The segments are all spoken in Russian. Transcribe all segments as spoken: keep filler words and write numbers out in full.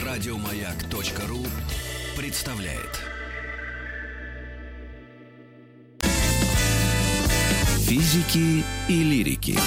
Радиомаяк.ру представляет Физики и лирики.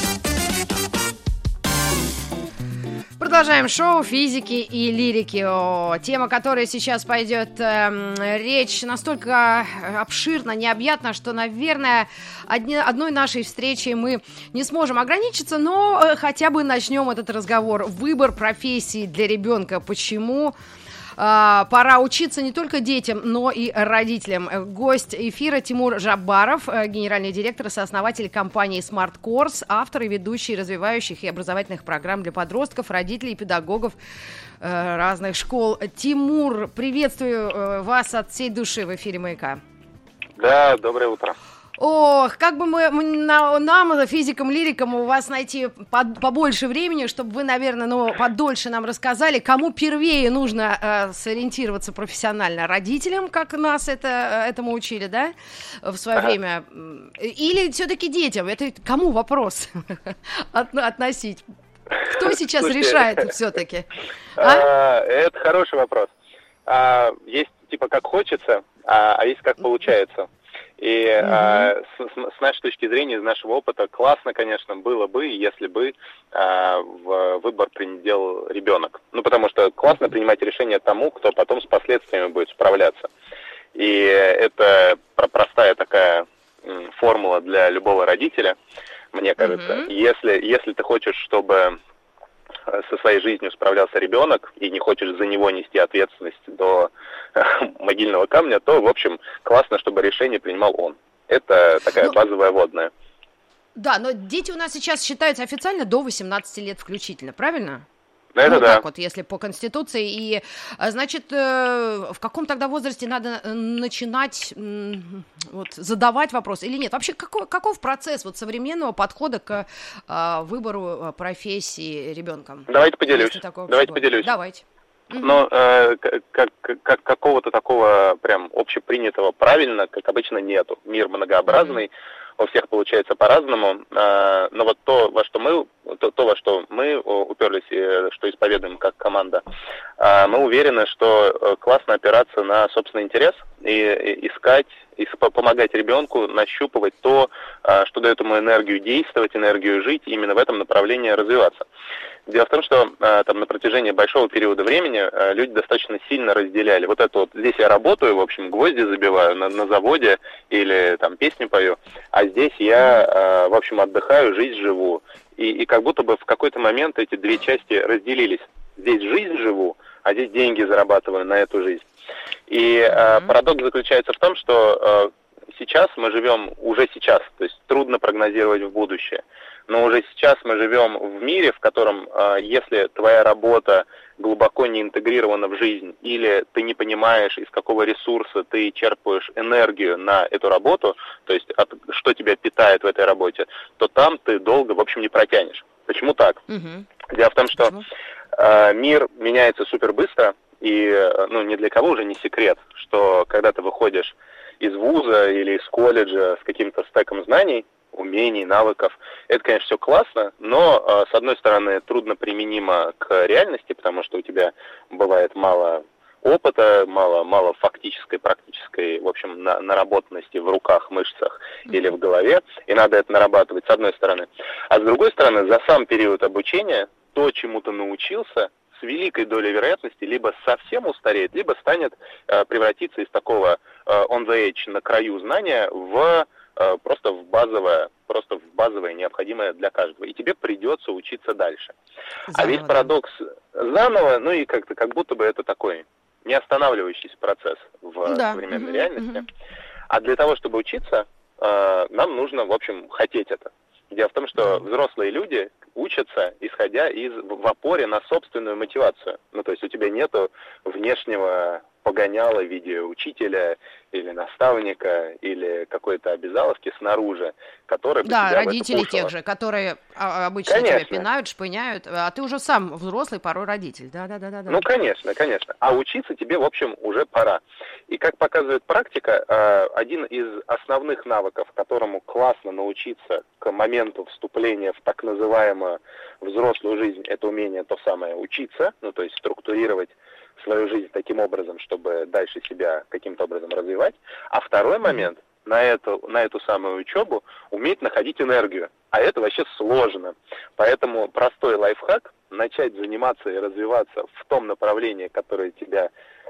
Продолжаем шоу «Физики и лирики». О, тема, которой сейчас пойдет э, речь, настолько обширна, необъятна, что, наверное, одни, одной нашей встречей мы не сможем ограничиться, но э, хотя бы начнем этот разговор. Выбор профессии для ребенка. Почему? Uh, пора учиться не только детям, но и родителям. Гость эфира Тимур Жаббаров, генеральный директор и сооснователь компании Smart Course, автор и ведущий развивающих и образовательных программ для подростков, родителей и педагогов uh, разных школ. Тимур, приветствую uh, вас от всей души в эфире «Маяка». Да, доброе утро. Ох, как бы мы, на, нам, физикам-лирикам, у вас найти под, побольше времени, чтобы вы, наверное, ну, подольше нам рассказали, кому первее нужно э, сориентироваться профессионально. Родителям, как нас это, этому учили, да, в свое ага. время? Или все-таки детям? Это кому вопрос От, относить? Кто сейчас Слушайте, решает все-таки? А? Это хороший вопрос. А, есть типа как хочется, а, а есть как получается. И mm-hmm. а, с, с, с нашей точки зрения, из нашего опыта, классно, конечно, было бы, если бы а, в выбор принял ребенок. Ну, потому что классно принимать решение тому, кто потом с последствиями будет справляться. И это простая такая формула для любого родителя, мне кажется. Mm-hmm. Если, если ты хочешь, чтобы со своей жизнью справлялся ребенок, и не хочешь за него нести ответственность до могильного камня, то, в общем, классно, чтобы решение принимал он. Это такая ну, базовая вводная. Да, но дети у нас сейчас считаются официально до восемнадцати лет включительно, правильно? Да, это ну, да. так вот, если по Конституции. И, значит, в каком тогда возрасте надо начинать вот, задавать вопрос или нет? Вообще, какой, каков процесс вот, современного подхода к а, выбору профессии ребенком? Давайте поделюсь. Давайте поделюсь. Давайте. Но э, как, как, какого-то такого прям общепринятого правильно, как обычно, нету. Мир многообразный. Mm-hmm. У всех получается по-разному, но вот то, во что мы, то, то, во что мы уперлись, и что исповедуем как команда, мы уверены, что классно опираться на собственный интерес и искать, и помогать ребенку нащупывать то, что дает ему энергию действовать, энергию жить, и именно в этом направлении развиваться. Дело в том, что там на протяжении большого периода времени люди достаточно сильно разделяли. Вот это вот, здесь я работаю, в общем, гвозди забиваю на, на заводе или там песни пою, а здесь я, в общем, отдыхаю, жизнь живу. И, и как будто бы в какой-то момент эти две части разделились. Здесь жизнь живу, а здесь деньги зарабатываю на эту жизнь. И mm-hmm. парадокс заключается в том, что сейчас мы живем, уже сейчас, то есть трудно прогнозировать в будущее. Но уже сейчас мы живем в мире, в котором, если твоя работа глубоко не интегрирована в жизнь, или ты не понимаешь, из какого ресурса ты черпаешь энергию на эту работу, то есть от, что тебя питает в этой работе, то там ты долго, в общем, не протянешь. Почему так? Угу. Дело в том, что э, мир меняется супер быстро, и ну, ни для кого уже не секрет, что когда ты выходишь из вуза или из колледжа с каким-то стеком знаний, умений, навыков. Это, конечно, все классно, но, э, с одной стороны, трудно применимо к реальности, потому что у тебя бывает мало опыта, мало, мало фактической, практической, в общем, на, наработанности в руках, мышцах или в голове, и надо это нарабатывать, с одной стороны. А с другой стороны, за сам период обучения то, чему ты научился, с великой долей вероятности либо совсем устареет, либо станет э, превратиться из такого э, on the edge, на краю знания, в просто в базовое, просто в базовое, необходимое для каждого. И тебе придется учиться дальше. Заново, а весь парадокс заново, ну и как-то как будто бы это такой не останавливающийся процесс в да. современной угу, реальности. Угу. А для того, чтобы учиться, нам нужно, в общем, хотеть это. Дело в том, что взрослые люди учатся, исходя из в опоре на собственную мотивацию. Ну, то есть у тебя нету внешнего погоняла в виде учителя или наставника или какой-то обязаловки снаружи, который бы да, тебя родители тех же, которые обычно конечно. Тебя пинают, шпыняют, а ты уже сам взрослый, порой родитель. Да, да, да, да. Ну, конечно, конечно. А учиться тебе, в общем, уже пора. И как показывает практика, один из основных навыков, которому классно научиться к моменту вступления в так называемую взрослую жизнь, это умение то самое учиться, ну, то есть структурировать свою жизнь таким образом, чтобы дальше себя каким-то образом развивать. А второй момент, на эту, на эту самую учебу уметь находить энергию. А это вообще сложно. Поэтому простой лайфхак – начать заниматься и развиваться в том направлении, которое тебя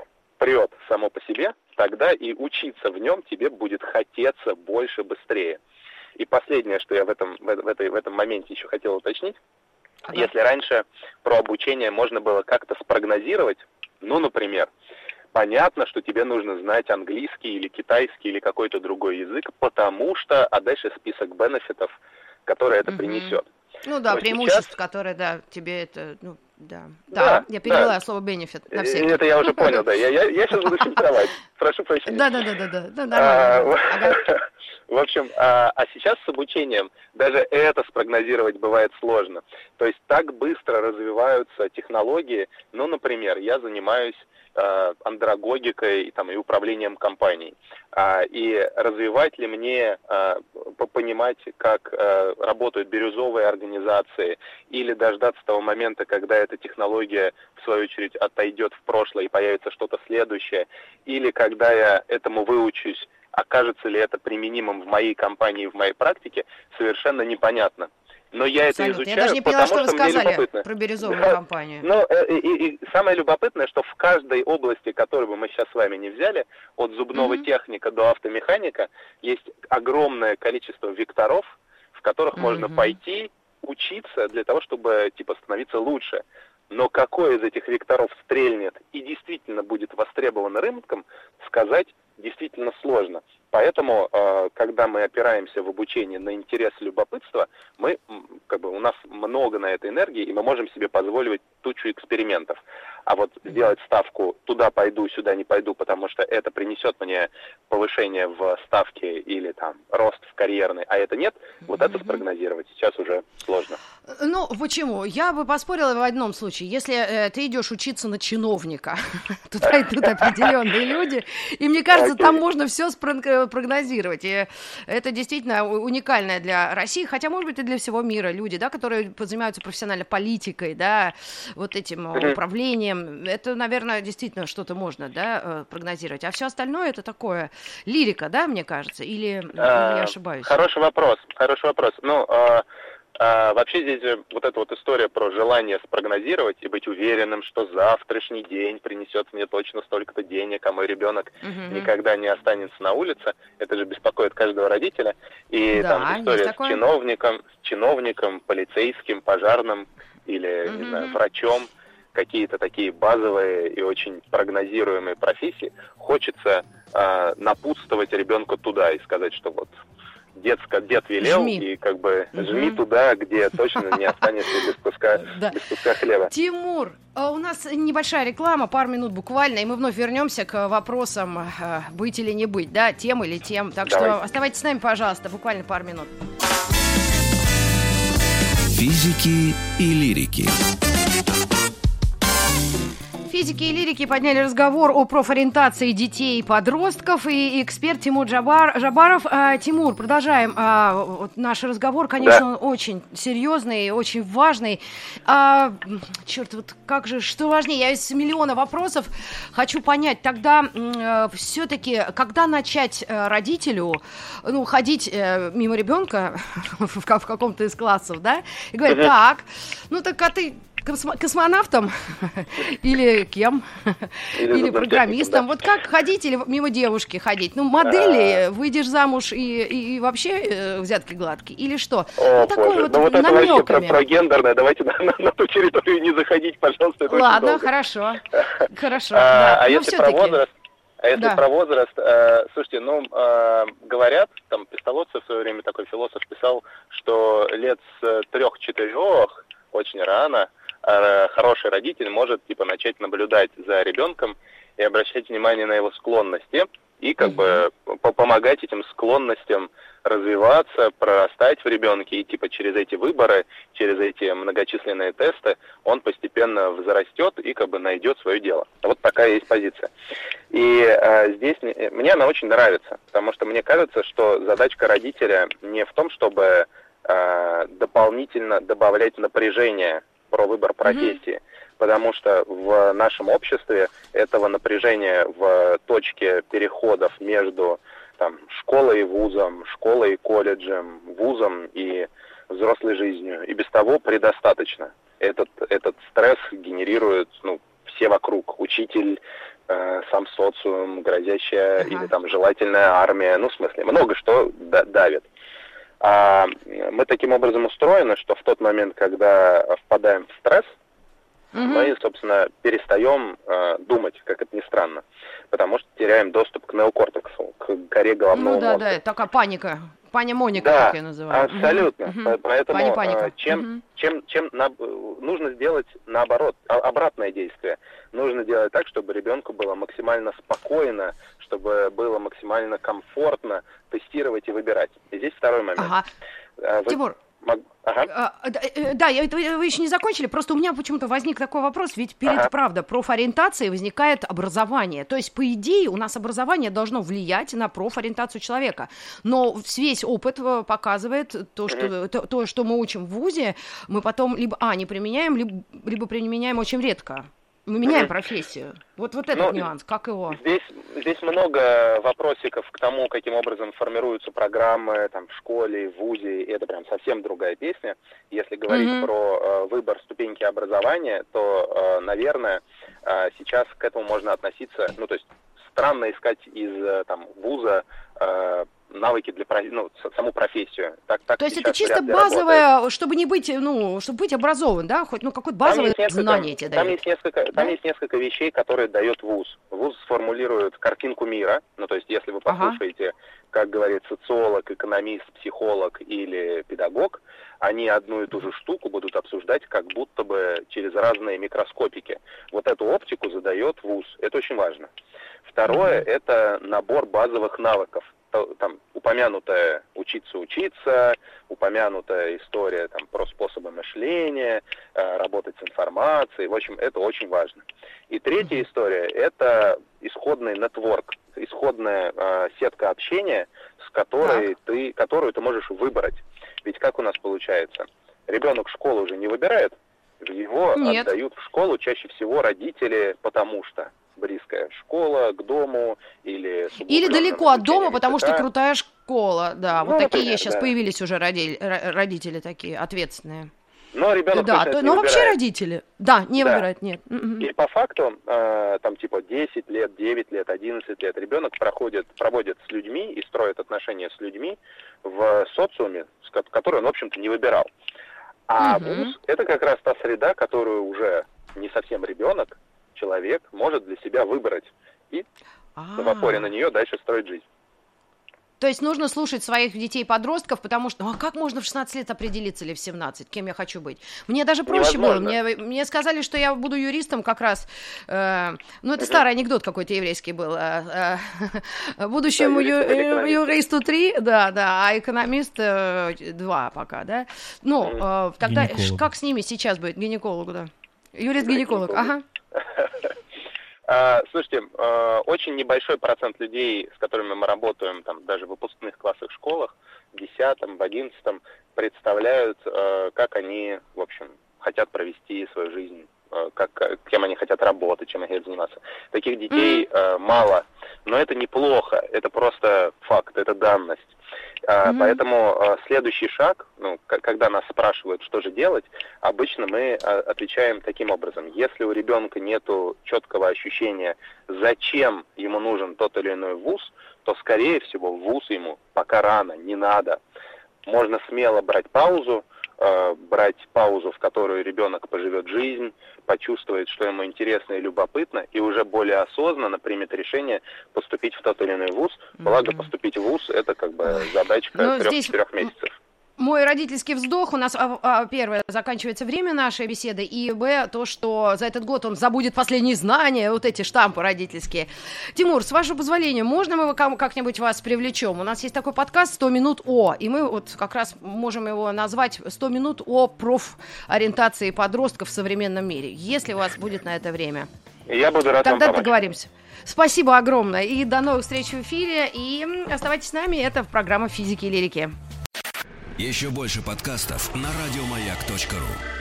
прет само по себе, тогда и учиться в нем тебе будет хотеться больше, быстрее. И последнее, что я в этом, в, в, этой, в этом моменте еще хотел уточнить, ага. Если раньше про обучение можно было как-то спрогнозировать, ну, например, понятно, что тебе нужно знать английский или китайский или какой-то другой язык, потому что, а дальше список бенефитов, которые это угу. принесет. Ну да, вот преимуществ, сейчас... которые, да, тебе это, ну, да. Да, да, я перевела да. слово benefit на всякий. Это я уже понял, да. Я, я, я сейчас буду фильтровать. Прошу прощения. Да, да, да, да, да, да, нормально. А, ага. В общем, а, а сейчас с обучением даже это спрогнозировать бывает сложно. То есть так быстро развиваются технологии. Ну, например, я занимаюсь э, андрогогикой там, и управлением компанией. А, и развивать ли мне, а, понимать, как а, работают бирюзовые организации, или дождаться того момента, когда эта технология, в свою очередь, отойдет в прошлое и появится что-то следующее, или когда я этому выучусь, окажется ли это применимым в моей компании, в моей практике, совершенно непонятно. Но я Абсолютно. это изучаю, я даже не поняла, потому что вы что сказали про бирюзовую да. компанию. Ну, и, и, и самое любопытное, что в каждой области, которую бы мы сейчас с вами не взяли, от зубного mm-hmm. техника до автомеханика, есть огромное количество векторов, в которых mm-hmm. можно пойти, учиться для того, чтобы типа становиться лучше. Но какой из этих векторов стрельнет и действительно будет востребован рынком, сказать действительно сложно. Поэтому, когда мы опираемся в обучении на интерес и любопытство, мы, как бы, у нас много на этой энергии, и мы можем себе позволить тучу экспериментов. А вот сделать ставку «туда пойду, сюда не пойду», потому что это принесет мне повышение в ставке или там рост в карьерной, а это нет, вот это спрогнозировать сейчас уже сложно. Ну, почему? Я бы поспорила в одном случае. Если э, ты идешь учиться на чиновника, туда идут определенные люди, и мне кажется, там можно все спрогнозировать. И это действительно уникальное для России, хотя, может быть, и для всего мира люди, да, которые занимаются профессиональной политикой, да, вот этим управлением. Это, наверное, действительно что-то можно, да, прогнозировать. А все остальное это такое лирика, да, мне кажется, или, или я ошибаюсь? Хороший вопрос, хороший вопрос. Ну, А, вообще здесь же вот эта вот история про желание спрогнозировать и быть уверенным, что завтрашний день принесет мне точно столько-то денег, а мой ребенок uh-huh. никогда не останется на улице, это же беспокоит каждого родителя. И да, там история с чиновником, с чиновником, полицейским, пожарным или, uh-huh. не знаю, врачом, какие-то такие базовые и очень прогнозируемые профессии. Хочется а, напутствовать ребенка туда и сказать, что вот Детско, дед велел, жми. И как бы угу. жми туда, где точно не останешься без куска, да. без куска хлеба. Тимур, у нас небольшая реклама, пару минут буквально, и мы вновь вернемся к вопросам быть или не быть, да, тем или тем. Так Давайте. Что оставайтесь с нами, пожалуйста, буквально пару минут. Физики и лирики. Физики и лирики подняли разговор о профориентации детей и подростков, и эксперт Тимур Джабар, Джабаров. А, Тимур, продолжаем. А, вот наш разговор, конечно, да. очень серьезный, очень важный. А, черт, вот как же, что важнее? Я из миллиона вопросов хочу понять. Тогда э, все-таки, когда начать э, родителю, ну, ходить э, мимо ребенка в, в каком-то из классов, да, и говорить, uh-huh. так, ну так а ты... Космо- космонавтом или кем? Или, или программистом. Да. Вот как ходить или мимо девушки ходить? Ну, модели, а... выйдешь замуж и, и, и вообще э, взятки гладкие? Или что? О, ну, такое вот, ну, вот это вообще про, про гендерное. Давайте на, на, на ту территорию не заходить, пожалуйста. Это Ладно, хорошо. Хорошо, а, да. А если про возраст? А если да. про возраст, э, слушайте, ну, э, говорят, там, Пестолоцци в свое время такой философ писал, что лет с трех-четырех, очень рано, хороший родитель может типа начать наблюдать за ребенком и обращать внимание на его склонности и как mm-hmm. бы помогать этим склонностям развиваться, прорастать в ребенке, и типа через эти выборы, через эти многочисленные тесты он постепенно взрастет и как бы найдет свое дело. Вот такая есть позиция. И а, здесь мне она очень нравится, потому что мне кажется, что задачка родителя не в том, чтобы а, дополнительно добавлять напряжение про выбор профессии. Mm-hmm. Потому что в нашем обществе этого напряжения в точке переходов между там, школой и вузом, школой и колледжем, вузом и взрослой жизнью и без того предостаточно. Этот, этот стресс генерирует ну, все вокруг. Учитель, э, сам социум, грозящая uh-huh. или там желательная армия. Ну, в смысле, много что давит. А мы таким образом устроены, что в тот момент, когда впадаем в стресс, uh-huh. мы, собственно, перестаем э, думать, как это ни странно. Потому что теряем доступ к неокортексу, к коре головного ну, да, мозга. Да, такая паника. Паня-моника, да, как я называю. Абсолютно. Угу. Поэтому Пани-паника. чем, угу. чем, чем на, нужно сделать наоборот, обратное действие. Нужно делать так, чтобы ребенку было максимально спокойно, чтобы было максимально комфортно тестировать и выбирать. И здесь второй момент. Ага. Вы... Тимур, Ага. А, да, я, вы еще не закончили, просто у меня почему-то возник такой вопрос, ведь перед, ага. правда, профориентацией возникает образование, то есть, по идее, у нас образование должно влиять на профориентацию человека, но весь опыт показывает то, что, mm-hmm. то, то, что мы учим в вузе, мы потом либо, а, не применяем, либо, либо применяем очень редко. Мы меняем mm-hmm. профессию. Вот, вот этот ну, нюанс, как его? Здесь, здесь много вопросиков к тому, каким образом формируются программы там, в школе, в вузе, и это прям совсем другая песня. Если говорить mm-hmm. про э, выбор ступеньки образования, то, э, наверное, э, сейчас к этому можно относиться, ну, то есть странно искать из там, вуза э, навыки для ну, саму профессию. Так, так То есть это чисто базовое, работает. чтобы не быть, ну, чтобы быть образован, да, хоть ну какое-то базовое знание тебе там дает. Есть несколько, да? Там есть несколько вещей, которые дает вуз. Вуз сформулирует картинку мира, ну то есть если вы послушаете, ага. как говорит социолог, экономист, психолог или педагог, они одну и ту же штуку будут обсуждать как будто бы через разные микроскопики. Вот эту оптику задает вуз. Это очень важно. Второе, mm-hmm. это набор базовых навыков. Там упомянутая учиться учиться, упомянутая история там, про способы мышления, э, работать с информацией. В общем, это очень важно. И третья история – это исходный нетворк, исходная э, сетка общения, с которой ты, которую ты можешь выбрать. Ведь как у нас получается? Ребенок школу уже не выбирает, его Нет. отдают в школу чаще всего родители, потому что близкая школа к дому или... Или далеко от дома, потому что крутая школа, да. Ну, вот например, такие есть, сейчас да. появились уже родители, родители такие ответственные. Но ребенок да, то, то, не но выбирает. вообще родители, да, не да. выбирают, нет. И по факту, э, там типа десять лет, девять лет, одиннадцать лет ребенок проходит, проводит с людьми и строит отношения с людьми в социуме, который он, в общем-то, не выбирал. А угу. вуз – это как раз та среда, которую уже не совсем ребенок, человек может для себя выбрать и в опоре на нее дальше строить жизнь. То есть нужно слушать своих детей-подростков, потому что, ну а как можно в шестнадцать лет определиться или в семнадцать, кем я хочу быть? Мне даже проще Невозможно. было, мне, мне сказали, что я буду юристом как раз, э, ну это uh-huh. старый анекдот какой-то еврейский был, э, э, будущему да, ю, юристу три, да, да, а экономист э, два пока, да? Ну, э, тогда Гинеколог. Как с ними сейчас будет, гинекологу, да? Юрист-гинеколог, да, ага. Слушайте, очень небольшой процент людей, с которыми мы работаем, там, даже в выпускных классах школах, в десятом, в одиннадцатом, представляют, как они, в общем, хотят провести свою жизнь, как, кем они хотят работать, чем они хотят заниматься. Таких детей mm-hmm. мало, но это неплохо, это просто факт, это данность. Mm-hmm. Поэтому следующий шаг, ну, когда нас спрашивают, что же делать, обычно мы отвечаем таким образом. Если у ребенка нету четкого ощущения, зачем ему нужен тот или иной вуз, то, скорее всего, вуз ему пока рано, не надо. Можно смело брать паузу, брать паузу, в которую ребенок поживет жизнь, почувствует, что ему интересно и любопытно, и уже более осознанно примет решение поступить в тот или иной вуз. Благо, поступить в вуз – это как бы задачка трех-четырех месяцев. Мой родительский вздох, у нас, а, а, первое, заканчивается время нашей беседы, и, б, то, что за этот год он забудет последние знания, вот эти штампы родительские. Тимур, с вашего позволения, можно мы как-нибудь вас привлечем? У нас есть такой подкаст «сто минут о», и мы вот как раз можем его назвать «сто минут о профориентации подростков в современном мире», если у вас будет на это время. Я буду рад Тогда вам помочь. договоримся. Спасибо огромное, и до новых встреч в эфире, и оставайтесь с нами, это программа «Физики и лирики». Еще больше подкастов на радиомаяк точка ру.